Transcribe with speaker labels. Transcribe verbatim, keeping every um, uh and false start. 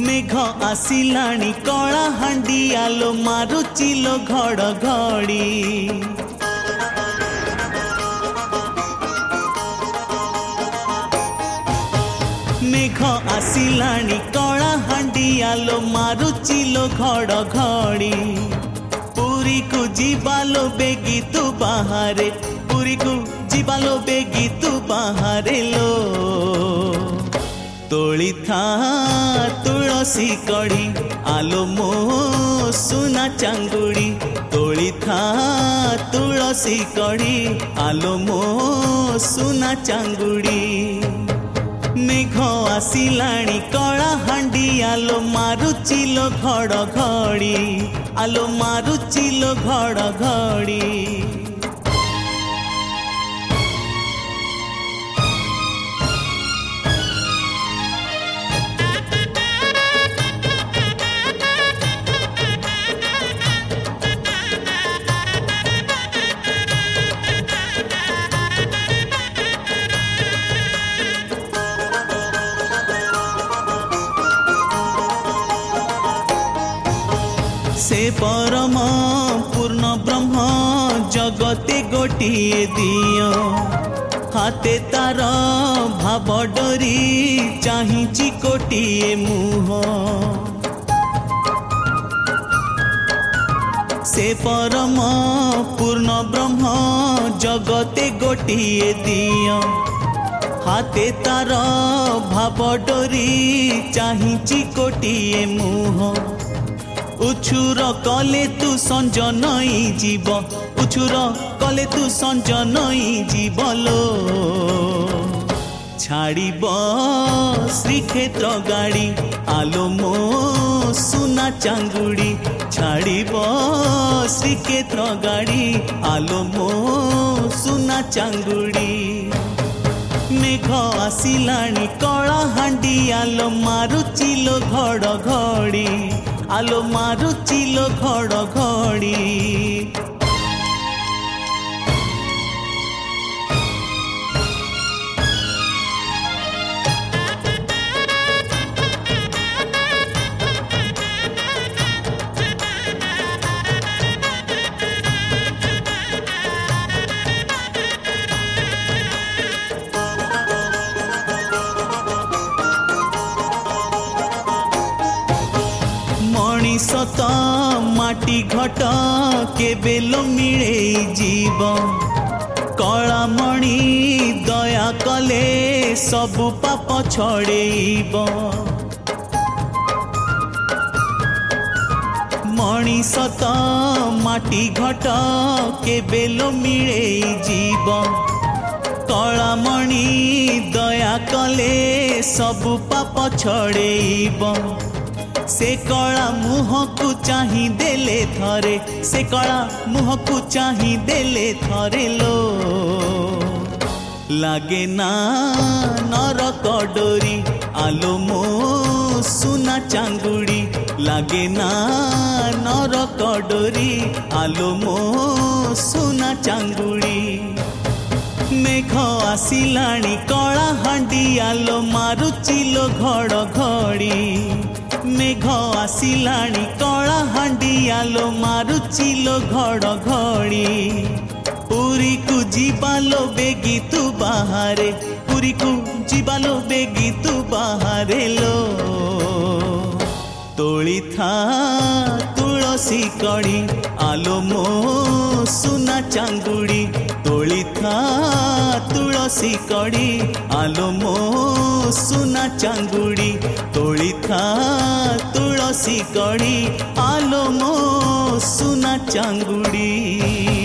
Speaker 1: मेघ आसिलाणी कला हांडी आलो मारुचिलो घड़घड़ी मेघ आसिलाणी कला हांडी आलो मारुचिलो घड़घड़ी पुरी को जीवालो बेगी तू बाहरे पुरी को जीवालो बेगी तू बाहरे लो तोली था तुलसी कड़ी आलो मो सुना चांगुड़ी तोली था तुलसी कड़ी आलो मो सुना चांगुड़ी मेघ आसिलाणी कला हांडी आलो मारुचिलो घड़घड़ी आलो मारुचिलो घड़घड़ी से परम पूर्ण ब्रह्म जगते गोटिए दियो हाथे तार भाव डोरी चाहिची कोटिए मुह से परम पूर्ण ब्रह्म जगते गोटिए दियो हाथे तार भाव डोरी चाहिची कोटिए मुह उछुर कले तू संज नई जीव उछुर कले तू संज नई जीवलो छाड़ब श्रीक्षेत्र गाड़ी आलो मो सुना चांगुड़ी छाड़ब श्रीक्षेत्र गाड़ी आलो मो सुना चांगुड़ी मेघ आसिलाणी कला हांडी आलो मारुचिलो घड़घड़ी आलो मारुचिलो घड़घड़ी सत माटी घट केबेलो मिले जीव कलामणि दया कले सबु पाप छड़ेब मणि सत माटी घट केबेलो मिले जीव कलामणि दया कले सबु पाप छड़ेब से कला मुह को चाही देले थरे से कला मुह को चाही देले थरे लो लागे ना नरक डोरी आलो मो सुना चांगुड़ी लागे ना नरक डोरी आलो मो सुना चांगुड़ी मेघ आसिलाणी कला हांडी आलो मारुचिलो घड़घड़ी मेघ आसिलाणी कला हांडी आलो मारुचिलो घड़घड़ी पुरी को जीवालो बेगी तू बाहरे पुरी को जीवालो बेगी तू बाहरे लो तोली था तुलसी कड़ी आलो मो सुना चांगुड़ी तोली था तुलसी कड़ी आलो मो सुना चांगुड़ी तोली था तुलसी कड़ी आलो मो सुना चांगुड़ी।